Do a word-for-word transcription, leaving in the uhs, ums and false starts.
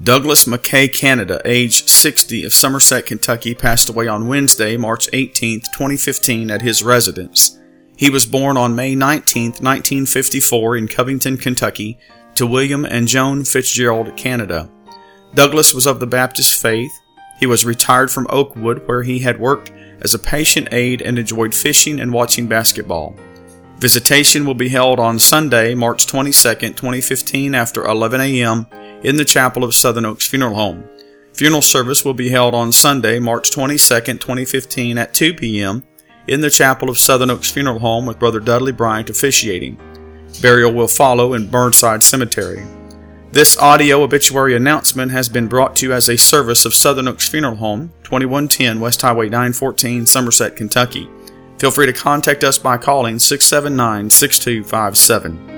Douglas McKay Canada, age sixty, of Somerset, Kentucky, passed away on Wednesday, March eighteenth, twenty fifteen, at his residence. He was born on May nineteenth, nineteen fifty-four, in Covington, Kentucky, to William and Joan Fitzgerald Canada. Douglas was of the Baptist faith. He was retired from Oakwood, where he had worked as a patient aide and enjoyed fishing and watching basketball. Visitation will be held on Sunday, March twenty-second, twenty fifteen, after eleven a.m. in the chapel of Southern Oaks Funeral Home. Funeral service will be held on Sunday, March twenty-second, twenty fifteen, at two p.m. in the chapel of Southern Oaks Funeral Home, with Brother Dudley Bryant officiating. Burial will follow in Burnside Cemetery. This audio obituary announcement has been brought to you as a service of Southern Oaks Funeral Home, twenty-one ten West Highway nine fourteen, Somerset, Kentucky. Feel free to contact us by calling six seven nine, six two five seven.